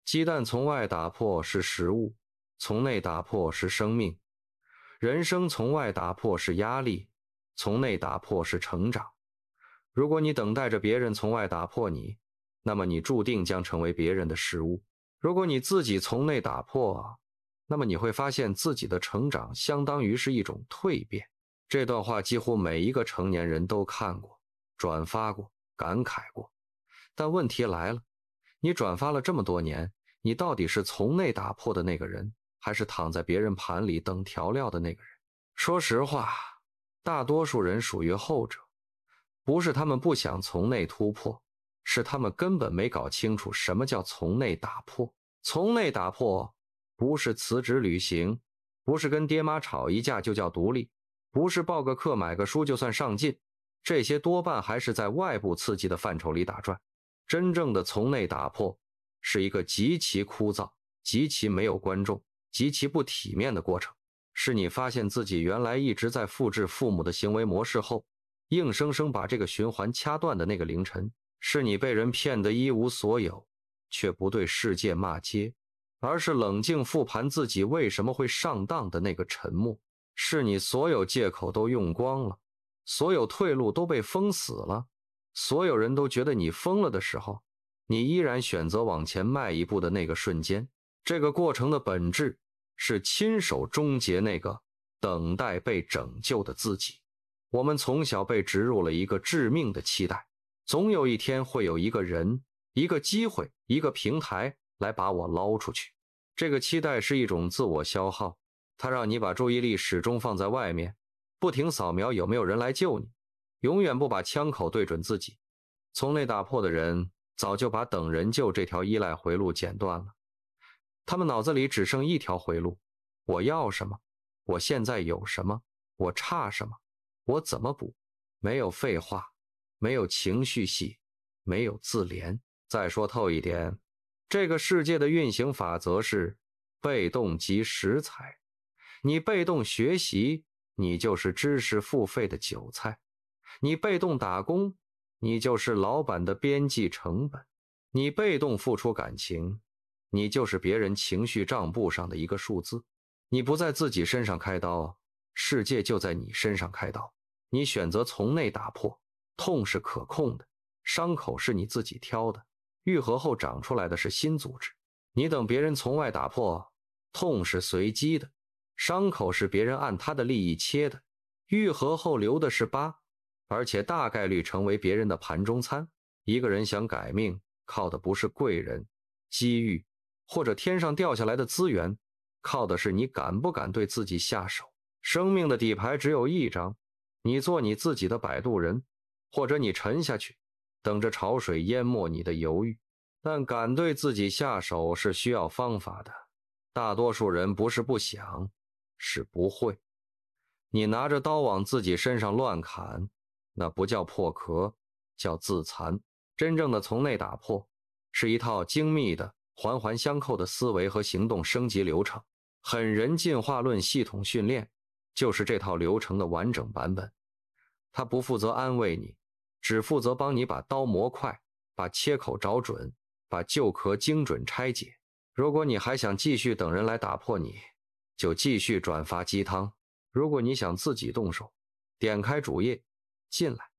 鸡蛋从外打破是食物，从内打破是生命。人生从外打破是压力，从内打破是成长。如果你等待着别人从外打破你，那么你注定将成为别人的食物。如果你自己从内打破，那么你会发现自己的成长相当于是一种蜕变。这段话几乎每一个成年人都看过、转发过、感慨过。但问题来了，你转发了这么多年，你到底是从内打破的那个人，还是躺在别人盘里等调料的那个人？说实话，大多数人属于后者。不是他们不想从内突破，是他们根本没搞清楚什么叫从内打破。从内打破不是辞职旅行，不是跟爹妈吵一架就叫独立，不是报个课买个书就算上进，这些多半还是在外部刺激的范畴里打转。真正的从内打破是一个极其枯燥、极其没有观众、极其不体面的过程，是你发现自己原来一直在复制父母的行为模式后，硬生生把这个循环掐断的那个凌晨，是你被人骗得一无所有，却不对世界骂街，而是冷静复盘自己为什么会上当的那个沉默，是你所有借口都用光了，所有退路都被封死了，所有人都觉得你疯了的时候，你依然选择往前迈一步的那个瞬间。这个过程的本质是亲手终结那个等待被拯救的自己。我们从小被植入了一个致命的期待，总有一天会有一个人、一个机会、一个平台来把我捞出去。这个期待是一种自我消耗，它让你把注意力始终放在外面，不停扫描有没有人来救你，永远不把枪口对准自己。从内打破的人早就把等人救这条依赖回路剪断了，他们脑子里只剩一条回路：我要什么？我现在有什么？我差什么？我怎么补？没有废话，没有情绪戏，没有自怜。再说透一点，这个世界的运行法则是被动即食材。你被动学习，你就是知识付费的韭菜；你被动打工，你就是老板的边际成本；你被动付出感情，你就是别人情绪账簿上的一个数字。你不在自己身上开刀，世界就在你身上开刀。你选择从内打破，痛是可控的，伤口是你自己挑的，愈合后长出来的是新组织。你等别人从外打破，痛是随机的，伤口是别人按他的利益切的，愈合后留的是疤，而且大概率成为别人的盘中餐。一个人想改命，靠的不是贵人、机遇或者天上掉下来的资源，靠的是你敢不敢对自己下手。生命的底牌只有一张，你做你自己的摆渡人，或者你沉下去，等着潮水淹没你的犹豫。但敢对自己下手是需要方法的，大多数人不是不想，是不会。你拿着刀往自己身上乱砍，那不叫破壳，叫自残。真正的从内打破，是一套精密的环环相扣的思维和行动升级流程。狠人进化论系统训练就是这套流程的完整版本。它不负责安慰你，只负责帮你把刀磨快，把切口找准，把旧壳精准拆解。如果你还想继续等人来打破你，就继续转发鸡汤。如果你想自己动手，点开主页进来。